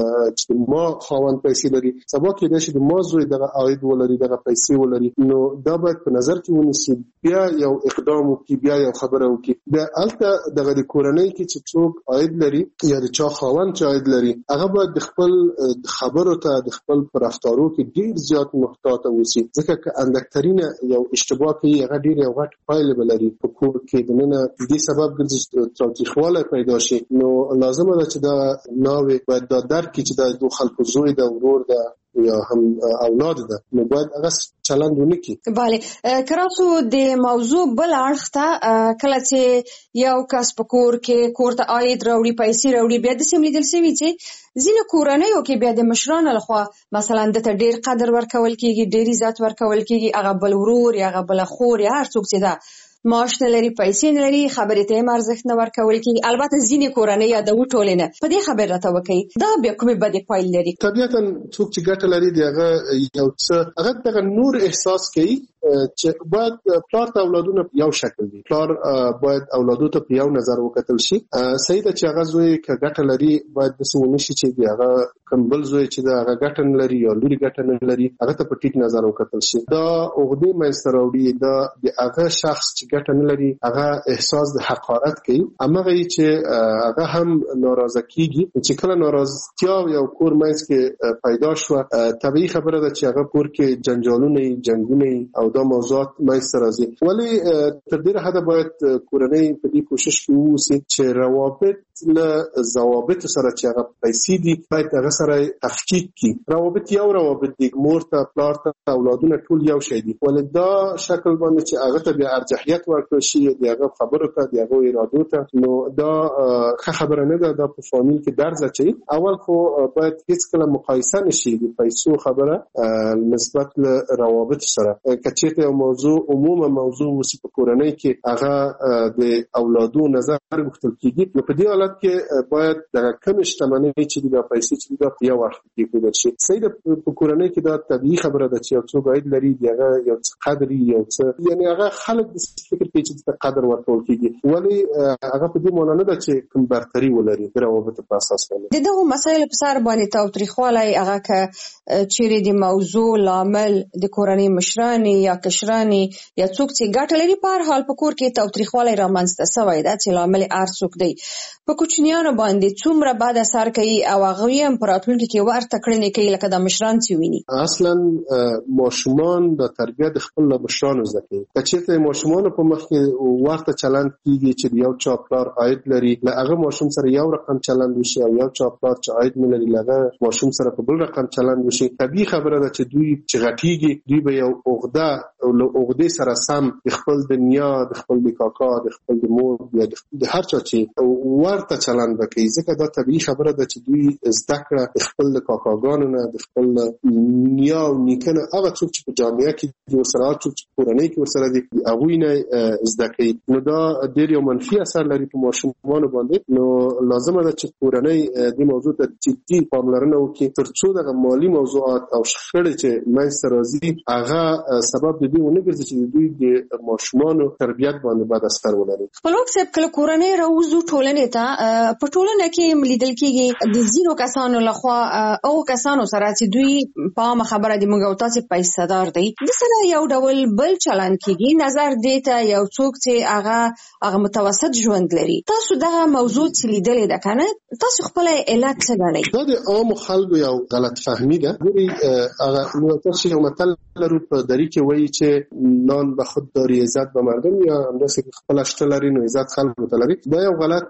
چې ما خاوند پیسې لري، سبا کېدای شي د ما زوی دغه عاید ولري، دغه پیسې ولري. نو دا باید په نظر کې ونیسي، بیا یو اقدام وکړي، بیا یو خبره وکړي. د هلته دغه د کورنۍ کې چې څوک عاید لري یا د چا خاوند چې عاید لري هغه باید د خپل خبرو ته د خپل پر رفتارو کې ډیر زیات محتاط اوسي، ځکه که اندکترینه یو اشتباه کوي هغه ډیر یو غټ پایله بلري په کور کې د نن دې سبب ګرځي تاوتریخوالی پیدا شي. نو لازمه ده چې دا ناوي باید دا درک کړي چې دا د خلکو زوی ده، ورور ده یا هم اولاد ده، نو باید هغه چلند ونکړي. بله کراسو د موضوع بل اړخ ته کله چې یو کس په کور کې کور ته عاید راوړي، پیسې راوړي، بیا داسې هم لیدل شوي چې ځینې کورنیو کې بیا د مشرانو لخوا مثلا دته ډیر قدر ورکول کېږي، ډیر عزت ورکول کېږي، هغه بل ورور یا هغه بل خور یا هر څوک چې ده معاش نه لري، پیسې نه لري، خبرې ته هم ارزښت نه ورکول کېږي. البته ځینې کورنۍ یادوي ټولې نه، په دې خبرې راته وکړئ دا بیا کومې بدې پایلې لري؟ طبیعتا څوک چې ګټه لري د هغه یو څه هغه دغه نور احساس کوي چې باید پلار ته اولادونه یو شکل دي، پلار باید اولادو ته په یو نظر وکتل شي. صحیح ده چې هغه زوی که ګټه لري باید داسې ونه شي چې د هغه کوم بل زوی چې د هغه ګټه نه لري یا لوري ګټه نه لري هغه ته په ټیټ نظر وکتل شي. دا عقدې منځته راوړي، دا د هغه شخص چې ګټه نه لري هغه احساس د حقارت کوي، همغه چې هغه هم ناراضه کیږي. چې کله ناراضتیا یو کور منځ کې پیدا شوه طبیعي خبره ده چې هغه کور کې جنجالونه جنګونه او دا موضوعات منځته راځي. ولی تر ډیره حده باید کورنۍ په دې کوشش کې واوسي چې روابط له ضوابط سره چې هغه پیسې دي باید هغه سره تفکیک کړي. روابط یو روابط دي، مور ته پلار ته اولادونه ټول یو شی دي، ولی دا شکل باندې چې هغه ته بیا ارجحیت ورکړل شي د هغه خبرو ته د هغه ارادو ته، نو دا ښه خبره نه ده. دا په فامیل کې درز اچوي. اول خو باید هیڅکله مقایسه نشي د پیسو خبره نسبت له روابط سره. چېرته یو موضوع عموما موضوع وسی په کورنۍ کې هغه د اولادو نظر غوښتل کېږي، نو په دې حالت کې باید د کم شتمنۍ چې د پیسې چې د یو وخت کې کېدل شي. صحیح ده په کورنۍ کې دا طبیعي خبره ده چې یو څوک عاید لري دغه یو څه قدر یو څه یعنی هغه خلک د فکر کوي چې د قدر ورکول کېږي، ولی هغه په دې معنی نه ده چې کوم برتري ولري د روابط په اساس باندې. دغه مسایل په سر باندې تاوتریخوالی هغه که چیرې د موضوع لامل د کورنۍ مشرانې یا کشرانی یا څوک چې ګټه لري، په هر حال په کور کې تاوتریخوالی رامنځته شوی ده چې لامل هر څوک دی. په کوچنیانو باندې څومره بد اثر کوي او هغه یې په راتلونکي کې ورته کړنې کوي لکه د مشران چې ویني. اصلا ماشومان د تربیه د خپل مشرانو زده کوي. که چېرته ماشومانو په مخ کې ورته چلند کېږي چې یو چا پلار عاید لري له هغه ماشوم سره یو رقم چلند وشي او یو چا پلار چې عاید نه لري له هغه ماشوم سره په بل رقم چلند وشي، طبیعي خبره ده چې دوی چې غټېږي دوی به یو عقده او له عقدې سره سم د خپل د نیا د خپل د کاکا د خپل د مور یا د هر چا چې ورته چلند وکړي، ځکه دا طبیعي خبره ده چې دوی زده کړه د خپل د کاکاګانو نه د خپل نیا او نیکه نه هغه څوک چې په جامعه کې دي ورسره څوک چې په کورنۍ کې ورسره دي هغوی نه زده کوي. نو دا ډېر یو منفي اثر لري په ماشومانو باندې. نو لازمه ده چې کورنۍ دې موضوع ته جدي پاملرنه وکړي تر څو دغه مالي موضوعات او شخړې چې منځته راځي هغه سبب سبب د دې ونه ګرځي چې دوی د ماشومانو تربیت باندې باید اثر ولري. خپلواک صاحب کله کورنۍ راوځو ټولنې ته په ټولنه کې لیدل کېږي د ځینو کسانو لخوا او کسانو سره چې دوی په عامه خبره د موږ او تاسو پیسې دار دی د سره یو ډول بل چلند کېږي نظر دیته یو څوک چې هغه هغه متوسط ژوند لري. تاسو دا موضوع چې لیدلې ده کنه تاسو خپل علت څه غواړئ؟ دا د عام خلکو یو غلط فهمي ده. ګوري هغه نو تاسو یو متل لرو په دری کې وایي چې نان به خود داری عزت به مردم یا همداسې خپل شته لري نو عزت خلکو ته لري. دا یو غلط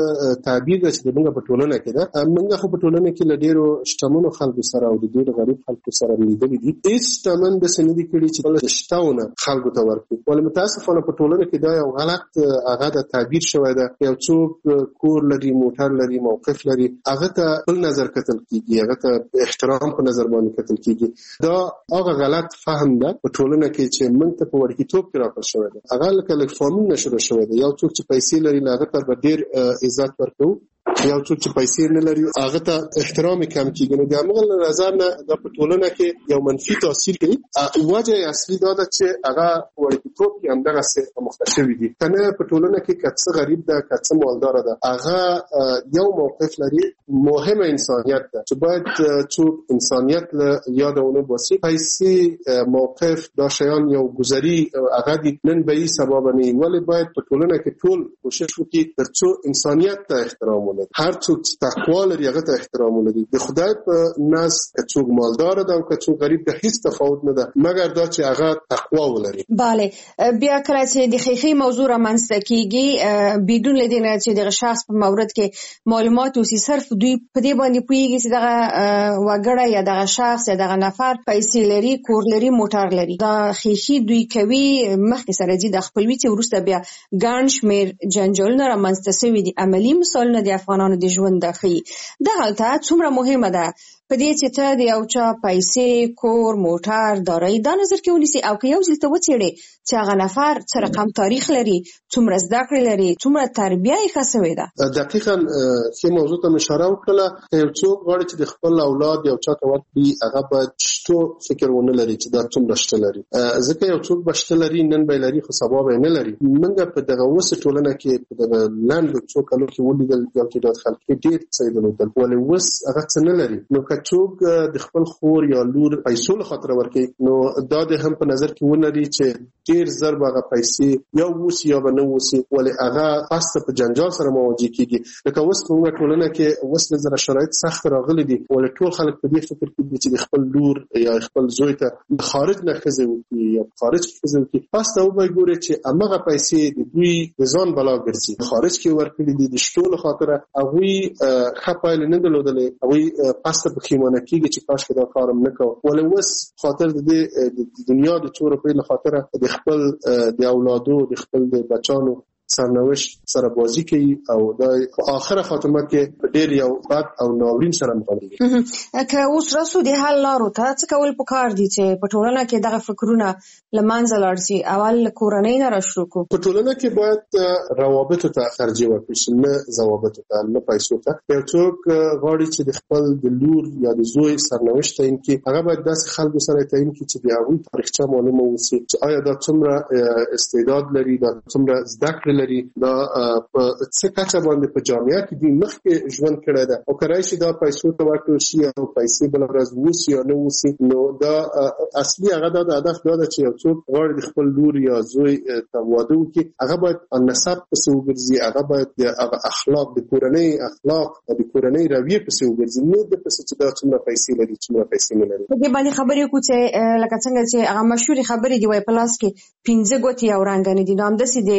تعبیر ده چې موږ په ټولنه کې ده. موږ خو په ټولنه کې له ډیرو شتمنو خلکو سره او د ډیرو غریب خلکو سره لیدلې دي. هیڅ شتمن د سندې کړي چې بل شتاونه خلکو ته ورکړي. ولې متاسفانه په ټولنه کې دا یو غلط هغه د تعبیر شوی ده. یو څوک کور لري موټر لري موقف لري هغه ته بل نظر کتل کیږي هغه ته احترام په نظر باندې کتل کیږي. دا هغه غلط فهم ده په ټولنه کې چې موږ ته په ورکیتوب کې راکړل شوی ده. هغه لکه لک فارمینګ نشو شوی ده. یو څوک چې پیسې لري هغه ته ډیر عزت ورکو یو څوک چې پیسې نه لري هغه ته احترام کم کیږي. نو د عمل نظر نه د پټولنه کې یو منفي تاثیر کوي. وجه اصلي دا ده چې هغه ورکیتوب کې همدغه څه مختشوي دي. کنه پټولنه کې کڅ غریب ده کڅ مالدار ده هغه یو موقف لري مهمه انسانيت ده چې باید څوک انسانيت له یادونه باسي. پیسې موقف دا شیان یو گذري هغه دي نن به یې سبب نه ولی باید پټولنه کې ټول کوشش وکړي ترڅو انسانيت ته احترام ولري. هر څوک تقوا لري هغه ته احترام ولري. د خدای په ناس کڅوګ مالدار ده او کڅوګ غریب ده هیڅ تفاوت نه ده مګر دا چې هغه تقوا ولري. bale بیا کله چې د خیخي موضوع را منځته کیږي بدون لدینه چې د شخص په مورد کې معلومات او صرف دوی په دې باندې پویږي چې دغه وګړی یا دغه شخص یا دغه نفر پیسې لري کور لري موټر لري. دا خیخي دوی کوي مخکې سره دي د خپلوي چې ورسته بیا ګڼ شمېر جنجالونه را منځته شوي دي. عملي مثالونه د افغانانو د ژوند د ښیي. دغه ته څومره مهمه ده په دې چې ته د یو چا پیسې کور موټر دارایی دا نظر کې ونیسي او که یو ځل ته وڅېړې چې هغه نفر څه رقم تاریخ لري څومره زده کړې لري څومره تربیه یې ښه سوې ده. دقیقاً ښې موضوع ته مې اشاره وکړله. یو څوک غواړي چې د خپل اولاد یو چا ته ورکړي هغه باید شتو فکر ونه لري چې دا څومره شته لري. ځکه یو څوک به شته لري نن به لري خو سبا به نه لري. موږ په دغه اوسه ټولنه کې په دغه لاندې څو کالو کې ولیدل یو چې د خلک ډېر څه درلودل ولې اوس هغه څه نه لري. نو که څوک د خپل خور یا لور پیسو له خاطر ورکړي نو دا د هم په نظر کې ونري چې ډېر زر به هغه پیسې یا ووسي یا به نه ووسي ولې هغه پاسته په جنجال سره مواجه کېږي. لکه اوس په موږ ټولنه کې اوس د زره شرایط سخت راغلي دي ولې ټول خلک په دې فکر کې دي چې د خپل لور یا خپل زوی ته د خارج نه ښځه وکړي یا خارج کې ښځه وکړي پاسته وبه ګوري چې همغه پیسې د دوی د ځان بلا ګرځي خارج کې ورکړي دي د شتو له خاطره هغوی ښه پایلې نه درلودلې هغوی پاسته پښیمانه کېږي چې کاش که دا کارم نه کوه. ولې اوس خاطر د دنیا د څو روپۍ له خاطره د خپل د اولادو د خپل د بچانو سرنوشت سره بازی کوي او دا آخره خاتمه کې ډېر یو بد او ناورین سره مخامخ دي. که اوس رسو د حل لارو ته څه کول پکار دي چې په ټولنه کې دغه فکرونه له منځه لاړ شي؟ اول کورنۍ نه راشروع کړو. په ټولنه کې باید روابطو ته ترجیح ورکړي شي نه ضوابطو ته نه پیسو ته. یو څوک غواړي چې د خپل د لور یا د زوی سرنوشت تعیین کړي هغه باید داسې خلکو سره تعیین کړي چې د هغوی تاریخچه معلومه اوسي چې آیا دا څومره استعداد لري دا څومره زده کړې لري دا په څه کچه باندې په جامعه کې دوی مخکې ژوند کړی ده او که راشي دا پیسو ته ورکړل شي او پیسې بله ورځ ووسي یا نه ووسي نو دا اصلي هغه دا د هدف دا ده چې یو څوک غواړي د خپل لور یا زوی ته واده وکړي هغه باید نسب پسې وګرځي هغه باید د هغه اخلاق د کورنۍ اخلاق د کورنۍ رویې پسې وګرځي نه د پسې چې دا څومره پیسې لري څومره پیسې نه لري. په دې باندې خبرې وکړو چې لکه څنګه چې هغه مشهورې خبرې دي وایي په لاس کې پنځه ګوتې یو رنګانې دي. نو همداسې د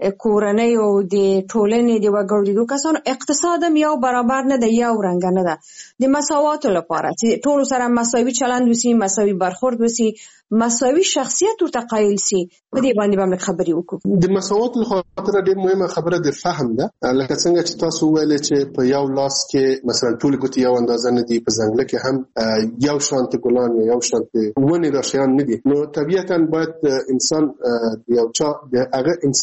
کورنۍ او د ټولنې د وګړو د کسانو اقتصاد هم یو برابر نه ده یو رنګ نه ده. د مساواتو لپاره چې ټول سره مساوي چلند وسی مساوي برخورد وسی مساوي شخصیت ورته قایل سي په دې باندې باندې خبرې وکړو. د مساوات لپاره ډېر مهمه خبره د فهم ده. لکه څنګه چې تاسو ویل چې په یو لاس کې مثلا ټول ګوتې یو اندازه نه دي په ځنګل کې هم یو شانت ګلان یا یو شانت ونه دا شیان نه دي. نو طبیعتاً باید انسان یو چا د هغه انسانيت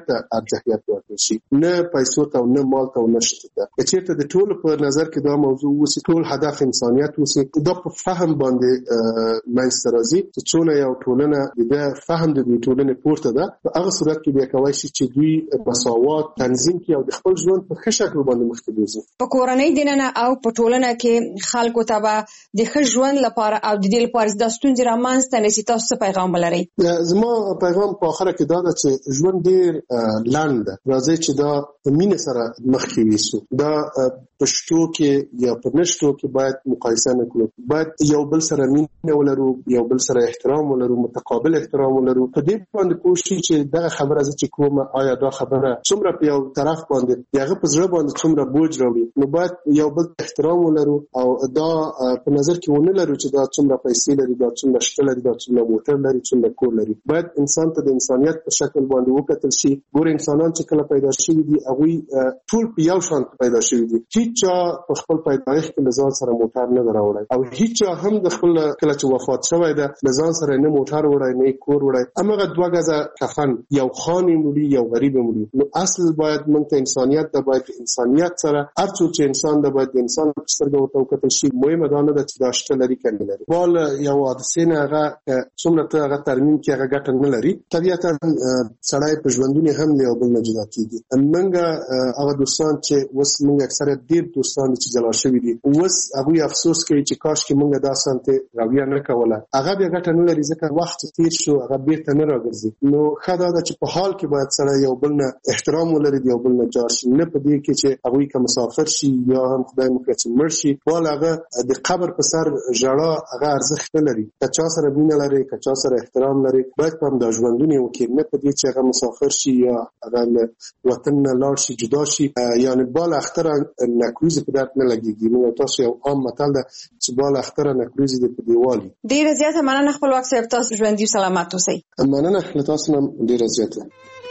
ته ارجحیت ورکړل شي، نه پیسو ته نه مال ته نه شته ته. چیرته د ټول په نظر کې دا موضوع وسی ټول هدف انسانیت وسی، دا په فهم باندې منځته راځي چې څونه یو ټولنه د فهم د ټولنې پورته ده. په هغه صورت کې بیا کوي چې دوی مساوات تنظیم کړي او د خپل ژوند په ښه شکل باندې مخکې ځي. په کورنۍ دننه او په ټولنه کې خلکو ته به د ښه ژوند لپاره او د دې لپاره د ستونزې رامنځته نشي. تاسو پیغام ولرئ؟ زما پیغام په اخره کې دا ده چې ژوند ډېر لنډ ده، راځي چې دا په مینه سره مخکې ویسو. دا پښتو کې یا په نشتو کې باید مقایسه نه کړو، باید یو بل سره مینه ولرو، یو بل سره احترام ولرو، متقابل احترام ولرو. په دې باندې کوشش چې دا خبره چې کومه آیا دا خبره څومره په یو طرف باندې یغه په ځړ باندې څومره بوج راوړي، نو باید یو بل احترام ولرو او دا په نظر کې ونه لرو چې دا څومره پیسې لري، دا څومره شته لري، دا څومره موټر لري، څومره کور لري. باید انسان ته د انسانيت په شکل باندې وکتل شي. ګور انسانان چې کله پیدا شوي دي هغه ټول په یو شان پیدا شوي دي. هیڅ په خپل پیدایښت کې لزان سره موټر نه راوړی او هیڅ هم د خپل کله چې وفات شوی ده لزان سره نه موټر وړای نه کور وړای. امغه دوه غزه کفن یو خاني مولي یو غریب مولي. نو اصل باید موږ ته انسانيت د باید انسانيت سره ارڅو چې انسان د باید انسان په سترګه ورته وکتل شي. مهمه ده نه چې دا شته لري کنه لري. بال یو حادثه نه هغه څومره ته هغه ترمیم کې هغه ګټه نه لري. طبيعتا سړی په ژوندونه هم له بل نه جدا کیږي. موږ هغه دوستان چې وس موږ اکثره ډیر دوستان چې جلا شوي دي وس هغه افسوس کوي چې کاش کې موږ دا سنت راویا نه کوله. هغه بیا ګټه نه لري ځکه وخت تیر شو هغه بیرته نه راګرځي. نو خدای دا چې په حال کې باید سره یو بل نه احترام ولري، یو بل نه جار شي، نه په دې کې چې هغه کوم مسافر شي یا هم خدای مو کړي چې مړ شي. ول هغه د قبر په سر ژړا هغه ارزښت نه لري. کچا سره مینه لري، کچا سره احترام لري، باید هم د ژوندونه وکړي، نه په دې چې هغه مسافر شي یا هغه وطن نه لاړ شي جدا شي. یعنی بال اختر نکروز په درد نه لګيږي. نو تاسو یو عام متل ده چې بال اختر نکروز دې په دیوالي. ډیر زیاته مننه خپل وخت صاحب، تاسو ژوندۍ سلامت اوسئ. مننه له تاسو نن ډیر زیاته.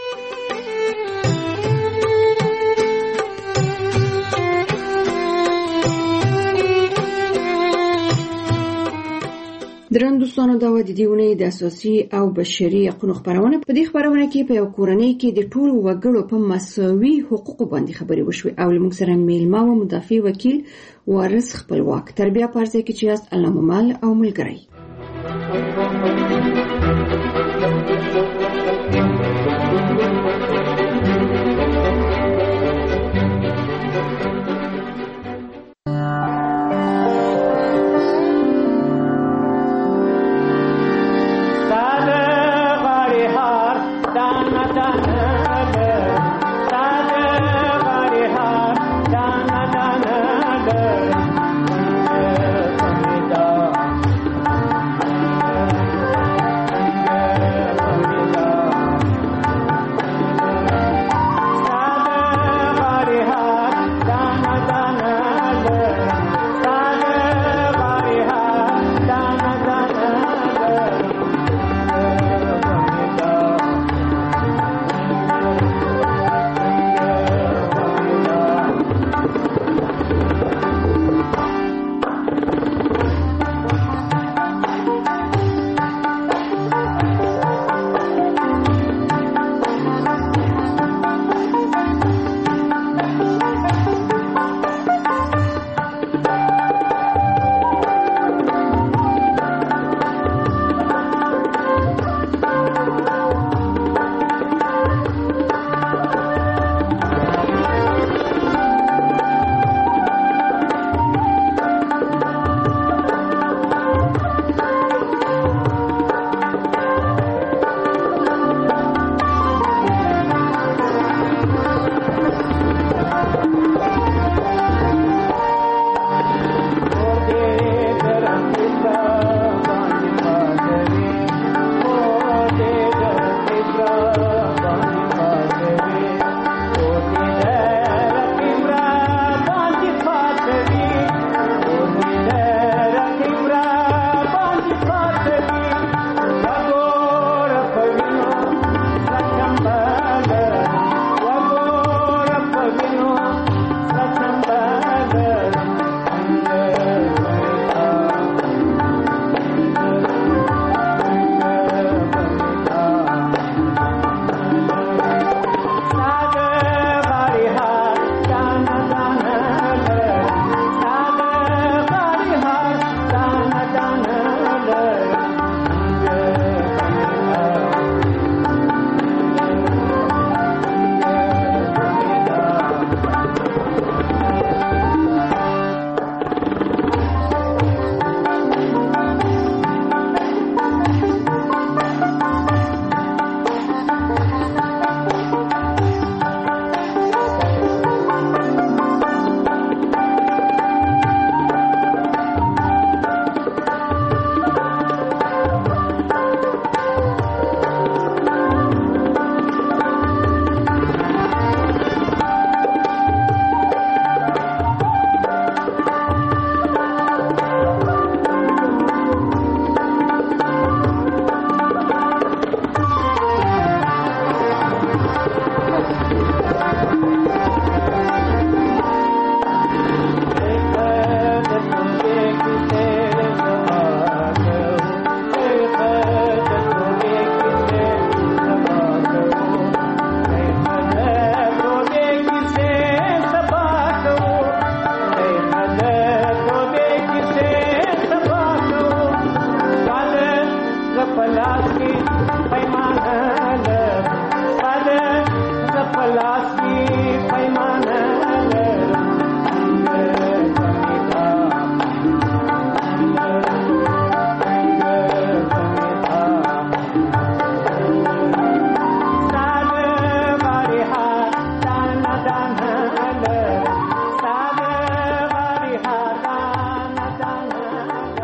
درنو دوستانو، دا و د دې ونې د اساسي او بشري حقوقو خبرونه. په دې خبرونه کې په یو کورنۍ کې د ټولو وګړو په مساوي حقوقو باندې خبرې وشوې او موږ سره میلمه او مدافع وکیل وارث خپلواک تربیه پارځي کې چې است علامه مال او ملګری.